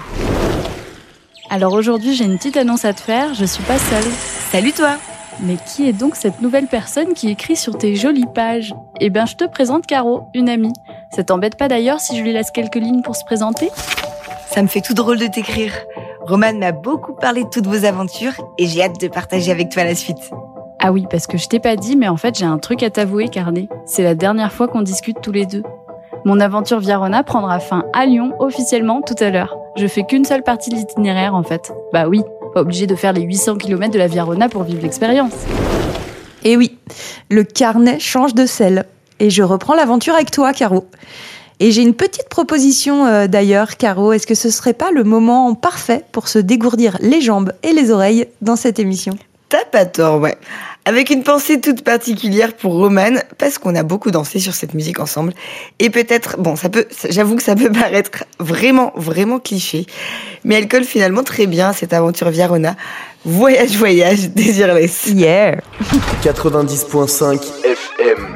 Alors aujourd'hui, j'ai une petite annonce à te faire, je suis pas seule. Salut toi! Mais qui est donc cette nouvelle personne qui écrit sur tes jolies pages? Eh ben, je te présente Caro, une amie. Ça t'embête pas d'ailleurs si je lui laisse quelques lignes pour se présenter? Ça me fait tout drôle de t'écrire. Roman m'a beaucoup parlé de toutes vos aventures et j'ai hâte de partager avec toi la suite. Ah oui, parce que je t'ai pas dit, mais en fait, j'ai un truc à t'avouer, Carnet. C'est la dernière fois qu'on discute tous les deux. Mon aventure Vierona prendra fin à Lyon, officiellement, tout à l'heure. Je fais qu'une seule partie de l'itinéraire, en fait. Bah oui, pas obligé de faire les huit cents kilomètres de la Vierona pour vivre l'expérience. Et oui, le carnet change de selle. Et je reprends l'aventure avec toi, Caro. Et j'ai une petite proposition euh, d'ailleurs, Caro. Est-ce que ce serait pas le moment parfait pour se dégourdir les jambes et les oreilles dans cette émission? T'as pas tort, ouais. Avec une pensée toute particulière pour Roman, parce qu'on a beaucoup dansé sur cette musique ensemble. Et peut-être, bon, ça peut, j'avoue que ça peut paraître vraiment, vraiment cliché, mais elle colle finalement très bien à cette aventure Vierona. Voyage, voyage, désirless. Yeah. quatre-vingt-dix point cinq F M.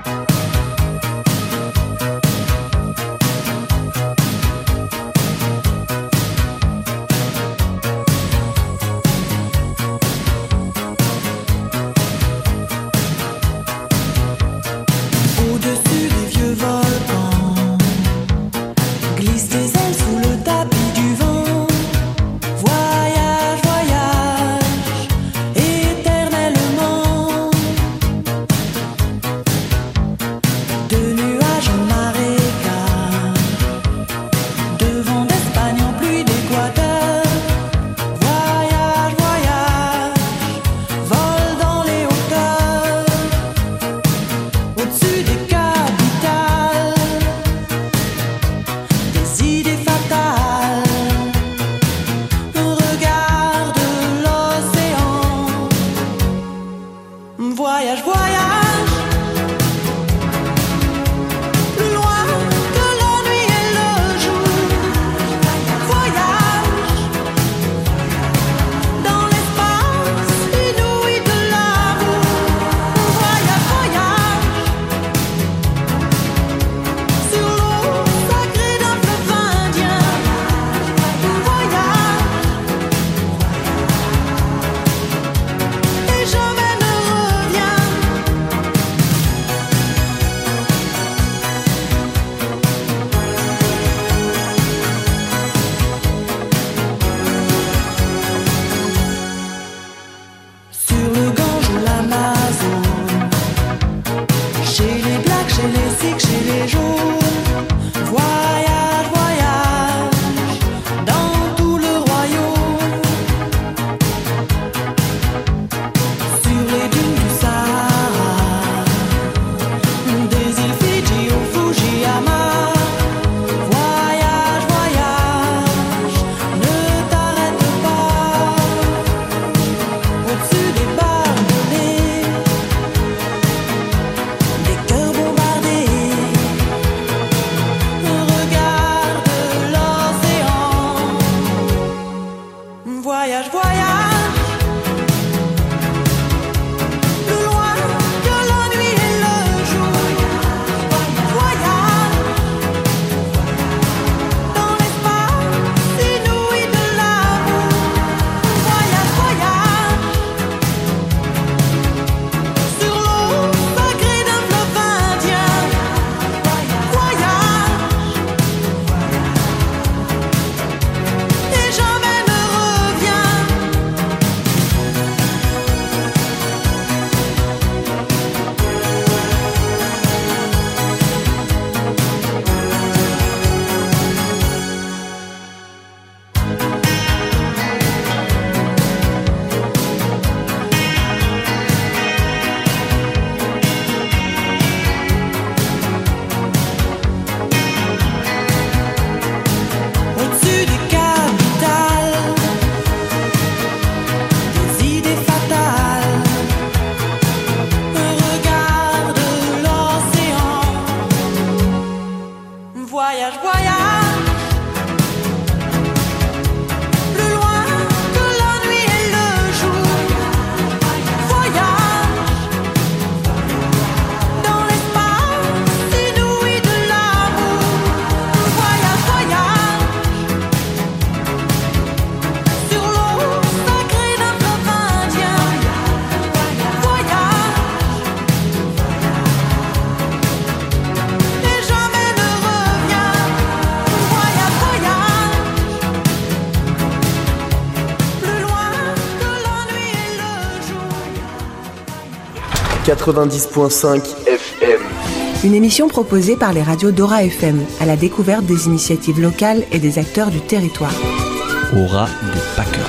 quatre-vingt-dix point cinq F M. Une émission proposée par les radios d'Aura F M, à la découverte des initiatives locales et des acteurs du territoire. Aura des pâquerettes.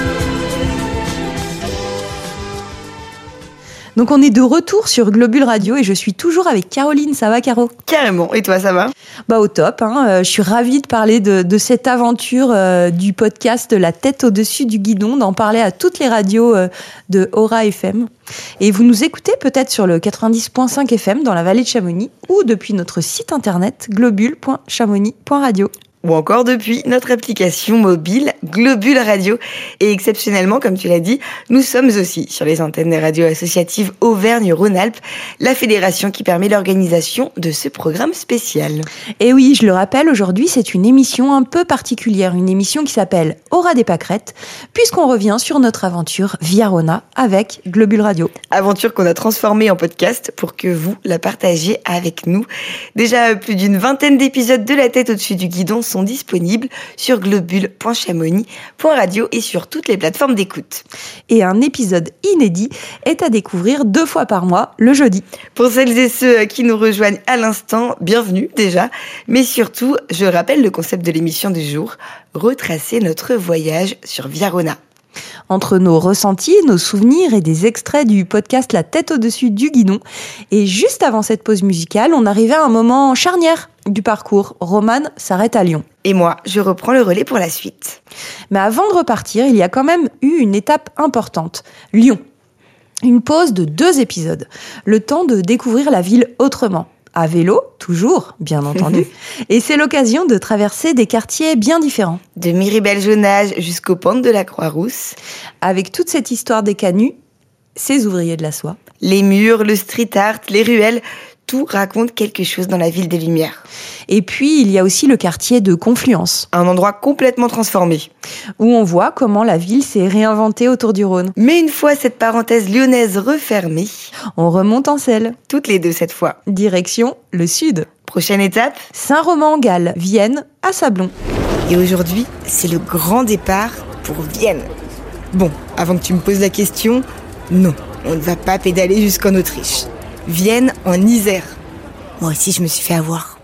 Donc on est de retour sur Globule Radio et je suis toujours avec Caroline. Ça va, Caro ? Carrément. Et toi, ça va ? Bah au top. Hein. Euh, je suis ravie de parler de, de cette aventure euh, du podcast La tête au-dessus du guidon, d'en parler à toutes les radios euh, de Aura F M. Et vous nous écoutez peut-être sur le quatre-vingt-dix point cinq F M dans la vallée de Chamonix ou depuis notre site internet globule point chamonix point radio. Ou encore depuis notre application mobile Globule Radio. Et exceptionnellement, comme tu l'as dit, nous sommes aussi sur les antennes des radios associatives Auvergne-Rhône-Alpes, la fédération qui permet l'organisation de ce programme spécial. Et oui, je le rappelle, aujourd'hui, c'est une émission un peu particulière, une émission qui s'appelle Aura des pâquerettes, puisqu'on revient sur notre aventure Viarona avec Globule Radio. Aventure qu'on a transformée en podcast pour que vous la partagiez avec nous. Déjà, plus d'une vingtaine d'épisodes de La tête au-dessus du guidon sont disponibles sur globule point chamonix point radio et sur toutes les plateformes d'écoute. Et un épisode inédit est à découvrir deux fois par mois, le jeudi. Pour celles et ceux qui nous rejoignent à l'instant, bienvenue déjà. Mais surtout, je rappelle le concept de l'émission du jour, retracer notre voyage sur Viarona. Entre nos ressentis, nos souvenirs et des extraits du podcast La tête au-dessus du guidon. Et juste avant cette pause musicale, on arrivait à un moment charnière du parcours. Romane s'arrête à Lyon. Et moi, je reprends le relais pour la suite. Mais avant de repartir, il y a quand même eu une étape importante. Lyon. Une pause de deux épisodes. Le temps de découvrir la ville autrement. À vélo, toujours, bien entendu. Et c'est l'occasion de traverser des quartiers bien différents. De Miribel-Jonage jusqu'aux pentes de la Croix-Rousse. Avec toute cette histoire des canuts, ces ouvriers de la soie. Les murs, le street art, les ruelles, tout raconte quelque chose dans la ville des Lumières. Et puis, il y a aussi le quartier de Confluence. Un endroit complètement transformé. Où on voit comment la ville s'est réinventée autour du Rhône. Mais une fois cette parenthèse lyonnaise refermée, on remonte en selle. Toutes les deux cette fois. Direction le sud. Prochaine étape, Saint-Romain-en-Galles, Vienne, à Sablon. Et aujourd'hui, c'est le grand départ pour Vienne. Bon, avant que tu me poses la question, non, on ne va pas pédaler jusqu'en Autriche. Vienne en Isère. Moi aussi, je me suis fait avoir.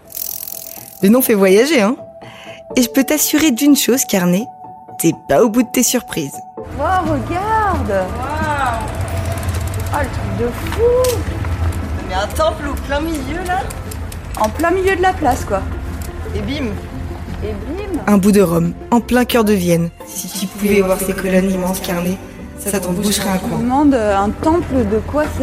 Le nom fait voyager, hein. Et je peux t'assurer d'une chose, Carnet, t'es pas au bout de tes surprises. Oh, regarde. Waouh. Oh, le truc de fou. Mais un temple au plein milieu, là. En plein milieu de la place, quoi. Et bim. Et bim. Un bout de Rome, en plein cœur de Vienne. Si tu pouvais voir ces colonnes immenses, Carnet, ça t'en boucherait un coin. Je me demande un temple de quoi c'est.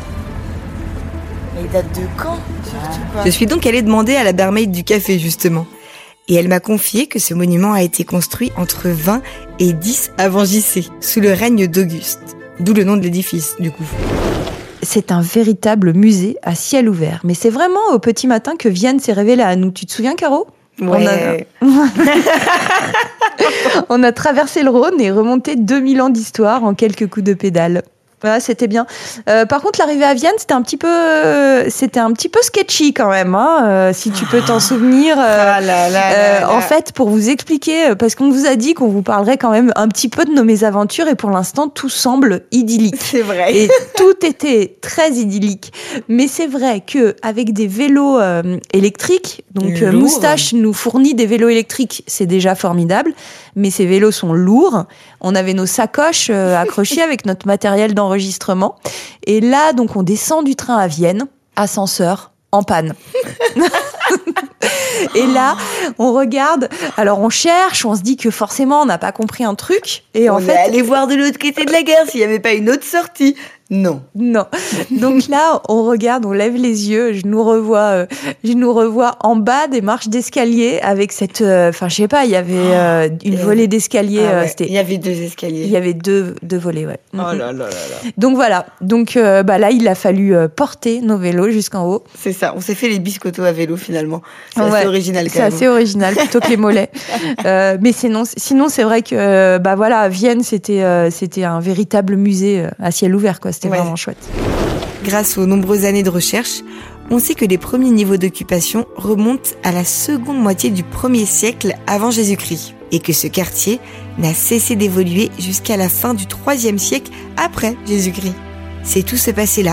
Il date de quand, surtout pas. Je suis donc allée demander à la barmaid du café, justement. Et elle m'a confié que ce monument a été construit entre vingt et dix avant J C, sous le règne d'Auguste. D'où le nom de l'édifice, du coup. C'est un véritable musée à ciel ouvert. Mais c'est vraiment au petit matin que Vienne s'est révélée à nous. Tu te souviens, Caro ? Ouais. On a... On a traversé le Rhône et remonté deux mille ans d'histoire en quelques coups de pédale. Voilà, c'était bien. Euh, par contre, l'arrivée à Vienne, c'était un petit peu, euh, c'était un petit peu sketchy quand même, hein, euh, si tu peux t'en souvenir. Euh, ah là là euh, là en là. fait, pour vous expliquer, parce qu'on vous a dit qu'on vous parlerait quand même un petit peu de nos mésaventures, et pour l'instant, tout semble idyllique. C'est vrai. Et tout était très idyllique. Mais c'est vrai que avec des vélos euh, électriques, donc euh, Moustache nous fournit des vélos électriques, c'est déjà formidable. Mais ces vélos sont lourds. On avait nos sacoches euh, accrochées avec notre matériel d'enregistrement. Et là, donc, on descend du train à Vienne, ascenseur en panne. Et là, on regarde, alors on cherche, on se dit que forcément, on n'a pas compris un truc. Et on en fait, est allé voir de l'autre côté de la gare s'il n'y avait pas une autre sortie. Non. Non. Donc là, on regarde, on lève les yeux, je nous revois, euh, je nous revois en bas des marches d'escalier avec cette, enfin, euh, je sais pas, il y avait euh, une oh, volée d'escalier. Ah ouais, euh, c'était, il y avait deux escaliers. Il y avait deux, deux volets, ouais. Oh là là là là. Donc voilà. Donc euh, bah là, il a fallu euh, porter nos vélos jusqu'en haut. C'est ça. On s'est fait les biscottos à vélo finalement. C'est ouais, assez original. Quand c'est même. assez original plutôt que les mollets. euh, mais sinon, sinon c'est vrai que euh, bah voilà, à Vienne, c'était, euh, c'était un véritable musée euh, à ciel ouvert, quoi. C'était ouais. vraiment chouette. Grâce aux nombreuses années de recherche, on sait que les premiers niveaux d'occupation remontent à la seconde moitié du premier siècle avant Jésus-Christ et que ce quartier n'a cessé d'évoluer jusqu'à la fin du troisième siècle après Jésus-Christ. C'est tout ce passé-là,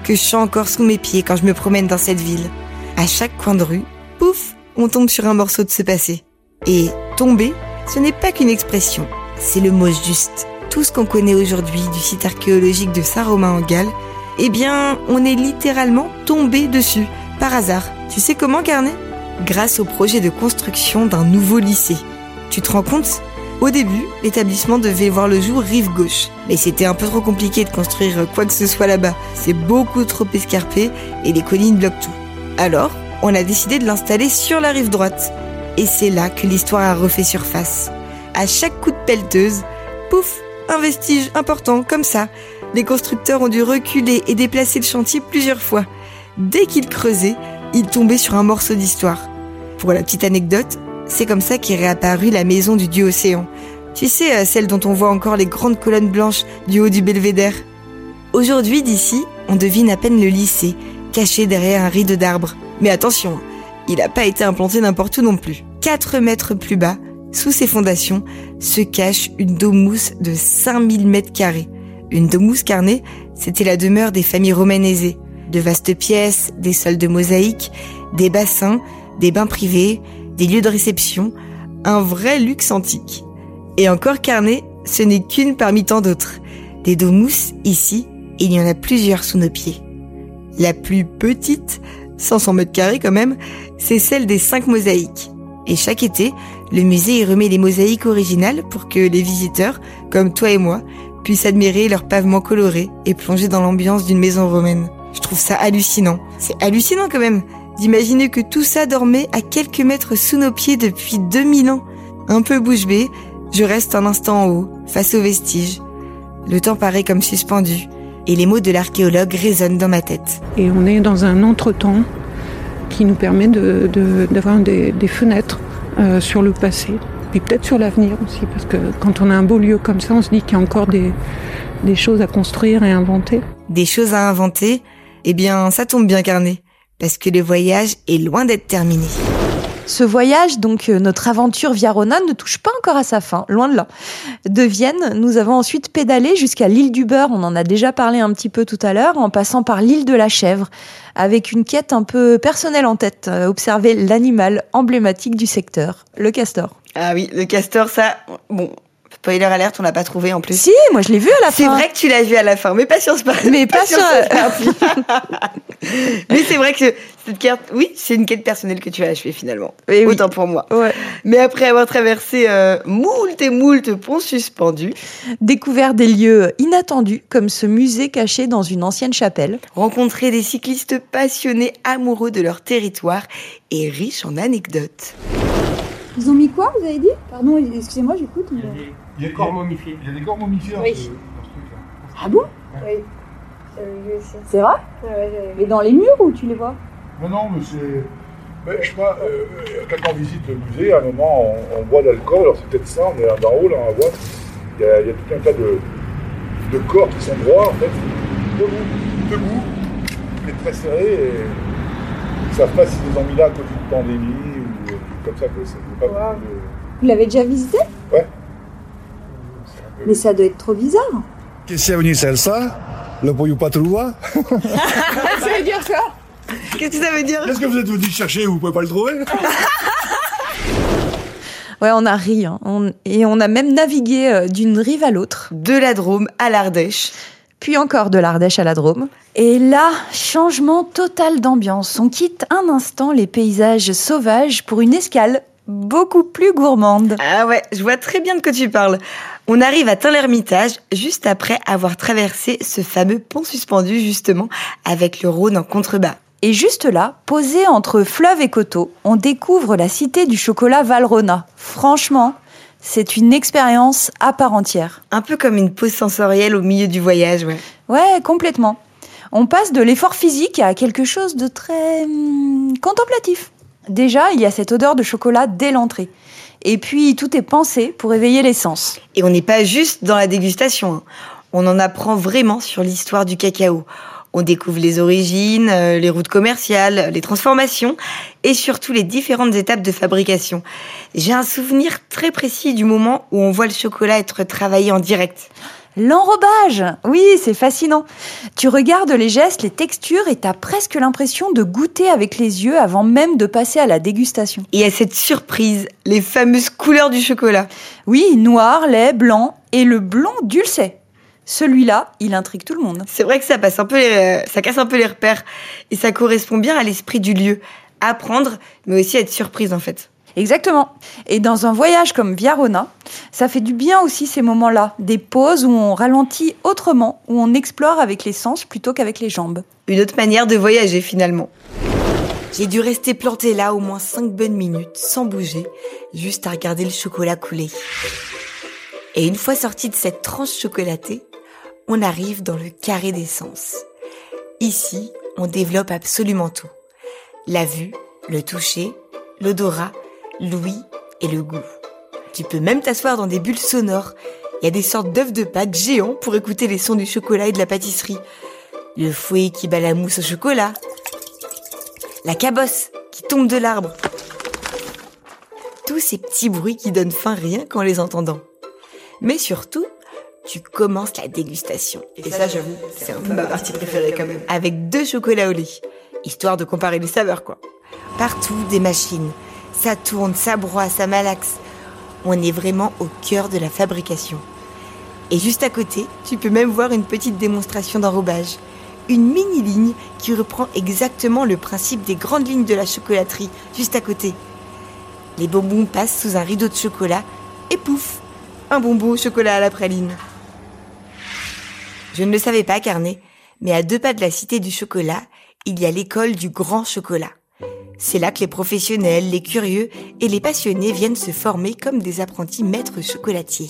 que je sens encore sous mes pieds quand je me promène dans cette ville. À chaque coin de rue, pouf, on tombe sur un morceau de ce passé. Et tomber, ce n'est pas qu'une expression, c'est le mot juste. Tout ce qu'on connaît aujourd'hui du site archéologique de Saint-Romain-en-Galles, eh bien, on est littéralement tombé dessus, par hasard. Tu sais comment, Carnet ? Grâce au projet de construction d'un nouveau lycée. Tu te rends compte ? Au début, l'établissement devait voir le jour rive gauche. Mais c'était un peu trop compliqué de construire quoi que ce soit là-bas. C'est beaucoup trop escarpé et les collines bloquent tout. Alors, on a décidé de l'installer sur la rive droite. Et c'est là que l'histoire a refait surface. À chaque coup de pelleteuse, pouf, un vestige important, comme ça. Les constructeurs ont dû reculer et déplacer le chantier plusieurs fois. Dès qu'ils creusaient, ils tombaient sur un morceau d'histoire. Pour la petite anecdote, c'est comme ça qu'est réapparue la maison du dieu Océan. Tu sais, celle dont on voit encore les grandes colonnes blanches du haut du belvédère. Aujourd'hui, d'ici, on devine à peine le lycée, caché derrière un rideau d'arbres. Mais attention, il n'a pas été implanté n'importe où non plus. Quatre mètres plus bas, sous ses fondations, se cache une domus de cinq mille mètres carrés. Une domus, Carnet, c'était la demeure des familles romaines aisées. De vastes pièces, des sols de mosaïques, des bassins, des bains privés, des lieux de réception, un vrai luxe antique. Et encore, Carnet, ce n'est qu'une parmi tant d'autres. Des domus, ici, il y en a plusieurs sous nos pieds. La plus petite, cinq cents mètres carrés quand même, c'est celle des cinq mosaïques. Et chaque été, le musée y remet les mosaïques originales pour que les visiteurs, comme toi et moi, puissent admirer leurs pavements colorés et plonger dans l'ambiance d'une maison romaine. Je trouve ça hallucinant. C'est hallucinant quand même d'imaginer que tout ça dormait à quelques mètres sous nos pieds depuis deux mille ans. Un peu bouche bée, je reste un instant en haut, face aux vestiges. Le temps paraît comme suspendu, et les mots de l'archéologue résonnent dans ma tête. Et on est dans un entretemps qui nous permet de, de, d'avoir des, des fenêtres euh, sur le passé, puis peut-être sur l'avenir aussi, parce que quand on a un beau lieu comme ça, on se dit qu'il y a encore des, des choses à construire et à inventer. Des choses à inventer ? Eh bien, ça tombe bien, Carnet, parce que le voyage est loin d'être terminé. Ce voyage, donc euh, notre aventure Viarona, ne touche pas encore à sa fin, loin de là. De Vienne, nous avons ensuite pédalé jusqu'à l'île du Beurre, on en a déjà parlé un petit peu tout à l'heure, en passant par l'île de la Chèvre, avec une quête un peu personnelle en tête, euh, observer l'animal emblématique du secteur, le castor. Ah oui, le castor, ça, bon... Spoiler alerte, on l'a pas trouvé en plus. Si, moi je l'ai vu à la c'est fin. C'est vrai que tu l'as vu à la fin, mais pas sur ce parti. Mais pas, pas sur cette partie. Mais c'est vrai que cette carte, oui, c'est une quête personnelle que tu as achevée finalement. Et Autant oui. pour moi. Ouais. Mais après avoir traversé euh, moult et moult ponts suspendus, découvert des lieux inattendus comme ce musée caché dans une ancienne chapelle, rencontré des cyclistes passionnés, amoureux de leur territoire et riches en anecdotes. Ils ont mis quoi, vous avez dit ? Pardon, excusez-moi, j'écoute. Mais... Il y a des corps momifiés. Il y a des corps momifiés oui. dans, ce, dans ce truc-là. Ah bon ? Oui. C'est vrai ? ouais, Mais dans les murs ou tu les vois ? Non, non, mais c'est... Mais je sais pas, euh, quand on visite le musée, à un moment, on, on boit de l'alcool, alors c'est peut-être ça, mais d'en haut, là, on va voir, il y a, il y a tout un tas de, de corps qui sont droits, en fait, debout, debout, mais très serrés, et ils ne savent pas s'ils les ont mis là à cause d'une pandémie, ou euh, comme ça, que c'est pas wow. de... Vous l'avez déjà visité ? Ouais. Mais ça doit être trop bizarre. Qu'est-ce que c'est venu faire ça ? Le poyou pas trouvé. Ça veut dire quoi ? Qu'est-ce que ça veut dire ? Qu'est-ce que vous êtes venu chercher et vous pouvez pas le trouver ? Ouais, on a ri, hein. on... et on a même navigué euh, d'une rive à l'autre. De la Drôme à l'Ardèche. Puis encore de l'Ardèche à la Drôme. Et là, changement total d'ambiance. On quitte un instant les paysages sauvages pour une escale beaucoup plus gourmande. Ah ouais, je vois très bien de quoi tu parles. On arrive à Tain-l'Hermitage juste après avoir traversé ce fameux pont suspendu justement avec le Rhône en contrebas. Et juste là, posé entre fleuve et coteau, on découvre la cité du chocolat Valrhona. Franchement, c'est une expérience à part entière. Un peu comme une pause sensorielle au milieu du voyage, ouais. Ouais, complètement. On passe de l'effort physique à quelque chose de très hum, contemplatif. Déjà, il y a cette odeur de chocolat dès l'entrée. Et puis, tout est pensé pour éveiller les sens. Et on n'est pas juste dans la dégustation. Hein. On en apprend vraiment sur l'histoire du cacao. On découvre les origines, euh, les routes commerciales, les transformations et surtout les différentes étapes de fabrication. J'ai un souvenir très précis du moment où on voit le chocolat être travaillé en direct. L'enrobage, oui, c'est fascinant. Tu regardes les gestes, les textures et t'as presque l'impression de goûter avec les yeux avant même de passer à la dégustation. Et à cette surprise, les fameuses couleurs du chocolat. Oui, noir, lait, blanc et le blanc dulcet. Celui-là, il intrigue tout le monde. C'est vrai que ça passe un peu les, ça casse un peu les repères et ça correspond bien à l'esprit du lieu. Apprendre, mais aussi être surprise en fait. Exactement. Et dans un voyage comme Viarona, ça fait du bien aussi ces moments-là, des pauses où on ralentit autrement, où on explore avec les sens plutôt qu'avec les jambes. Une autre manière de voyager finalement. J'ai dû rester plantée là au moins cinq bonnes minutes, sans bouger, juste à regarder le chocolat couler. Et une fois sorti de cette tranche chocolatée, on arrive dans le carré des sens. Ici, on développe absolument tout. La vue, le toucher, l'odorat, l'ouïe et le goût. Tu peux même t'asseoir dans des bulles sonores. Il y a des sortes d'œufs de Pâques géants pour écouter les sons du chocolat et de la pâtisserie. Le fouet qui bat la mousse au chocolat. La cabosse qui tombe de l'arbre. Tous ces petits bruits qui donnent faim rien qu'en les entendant. Mais surtout, tu commences la dégustation. Et ça, j'avoue, c'est un peu ma partie préférée quand même. Avec deux chocolats au lait, histoire de comparer les saveurs, quoi. Partout, des machines. Ça tourne, ça broie, ça malaxe. On est vraiment au cœur de la fabrication. Et juste à côté, tu peux même voir une petite démonstration d'enrobage. Une mini-ligne qui reprend exactement le principe des grandes lignes de la chocolaterie, juste à côté. Les bonbons passent sous un rideau de chocolat et pouf, un bonbon au chocolat à la praline. Je ne le savais pas, Carnet, mais à deux pas de la Cité du Chocolat, il y a l'école du Grand Chocolat. C'est là que les professionnels, les curieux et les passionnés viennent se former comme des apprentis maîtres chocolatiers.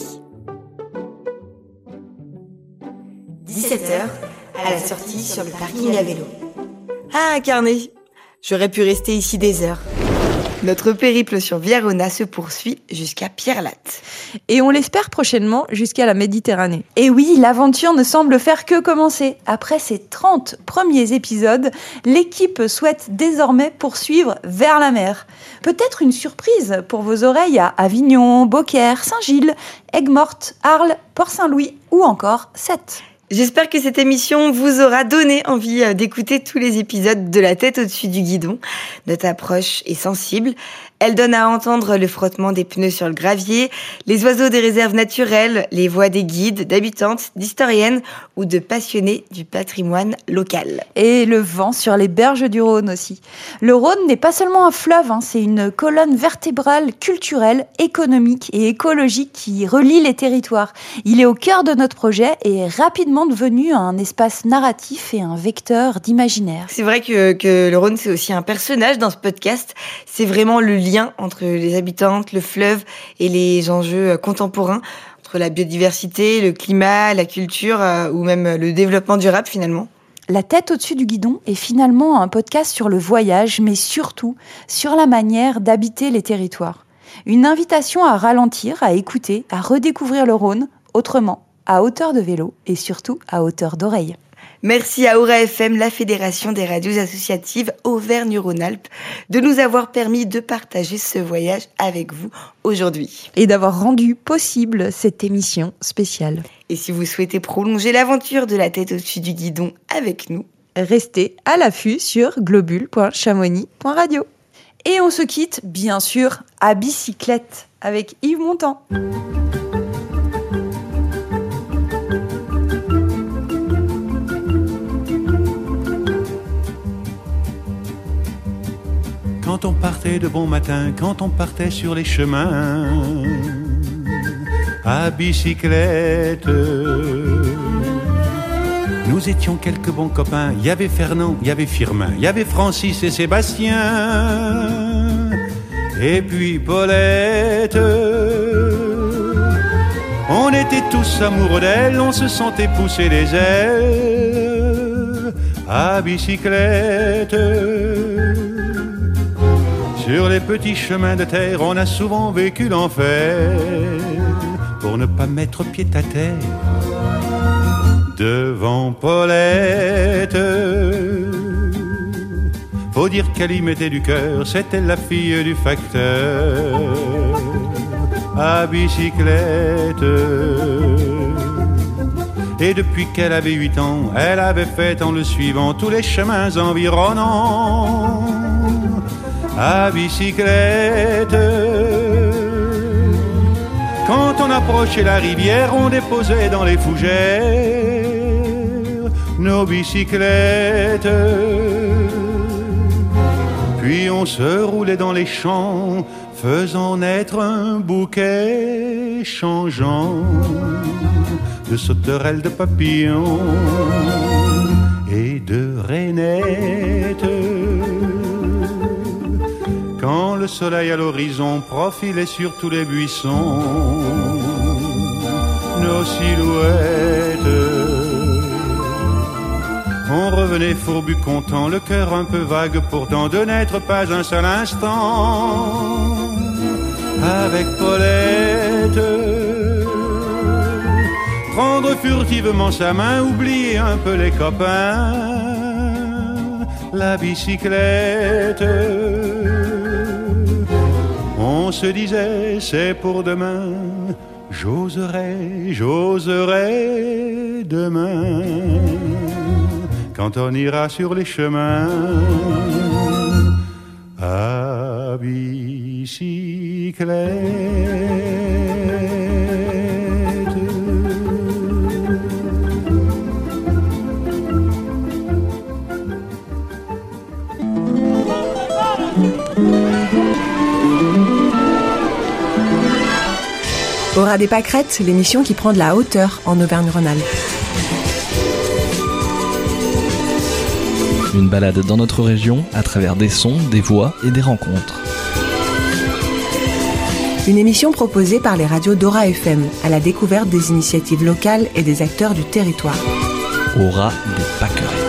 dix-sept heures, à la sortie sur le parking à vélo. Ah, Carnet, j'aurais pu rester ici des heures. Notre périple sur Viarona se poursuit jusqu'à Pierre-Latte. Et on l'espère prochainement jusqu'à la Méditerranée. Et oui, l'aventure ne semble faire que commencer. Après ces trente premiers épisodes, l'équipe souhaite désormais poursuivre vers la mer. Peut-être une surprise pour vos oreilles à Avignon, Beaucaire, Saint-Gilles, Aigues-Mortes, Arles, Port-Saint-Louis ou encore Sète. J'espère que cette émission vous aura donné envie d'écouter tous les épisodes de La tête au-dessus du guidon. Notre approche est sensible. Elle donne à entendre le frottement des pneus sur le gravier, les oiseaux des réserves naturelles, les voix des guides, d'habitantes, d'historiennes ou de passionnés du patrimoine local. Et le vent sur les berges du Rhône aussi. Le Rhône n'est pas seulement un fleuve, hein, c'est une colonne vertébrale culturelle, économique et écologique qui relie les territoires. Il est au cœur de notre projet et est rapidement devenu un espace narratif et un vecteur d'imaginaire. C'est vrai que, que le Rhône, c'est aussi un personnage dans ce podcast. C'est vraiment le lien entre les habitantes, le fleuve et les enjeux contemporains, entre la biodiversité, le climat, la culture euh, ou même le développement durable finalement. La tête au-dessus du guidon est finalement un podcast sur le voyage, mais surtout sur la manière d'habiter les territoires. Une invitation à ralentir, à écouter, à redécouvrir le Rhône autrement, à hauteur de vélo et surtout à hauteur d'oreille. Merci à Aura F M, la Fédération des radios associatives Auvergne-Rhône-Alpes, de nous avoir permis de partager ce voyage avec vous aujourd'hui. Et d'avoir rendu possible cette émission spéciale. Et si vous souhaitez prolonger l'aventure de La tête au-dessus du guidon avec nous, restez à l'affût sur globule point chamonix point radio. Et on se quitte, bien sûr, à bicyclette avec Yves Montand. Quand on partait de bon matin, quand on partait sur les chemins, à bicyclette, nous étions quelques bons copains. Il y avait Fernand, il y avait Firmin, il y avait Francis et Sébastien, et puis Paulette. On était tous amoureux d'elle, on se sentait pousser les ailes, à bicyclette. Sur les petits chemins de terre, on a souvent vécu l'enfer, pour ne pas mettre pied à terre. devant Paulette. Faut dire qu'elle y mettait du cœur, c'était la fille du facteur à bicyclette. Et depuis qu'elle avait huit ans, elle avait fait en le suivant tous les chemins environnants à bicyclette. Quand on approchait la rivière, on déposait dans les fougères nos bicyclettes. Puis on se roulait dans les champs, faisant naître un bouquet changeant de sauterelles, de papillons et de rainettes. Quand le soleil à l'horizon profilait sur tous les buissons nos silhouettes, on revenait fourbu content, le cœur un peu vague pourtant de n'être pas un seul instant avec Paulette. Prendre furtivement sa main, oublier un peu les copains, la bicyclette. On se disait c'est pour demain, j'oserai, j'oserai demain, quand on ira sur les chemins à bicyclette. Aura des pâquerettes, l'émission qui prend de la hauteur en Auvergne-Rhône-Alpes. Une balade dans notre région à travers des sons, des voix et des rencontres. Une émission proposée par les radios d'Aura F M à la découverte des initiatives locales et des acteurs du territoire. Aura des pâquerettes.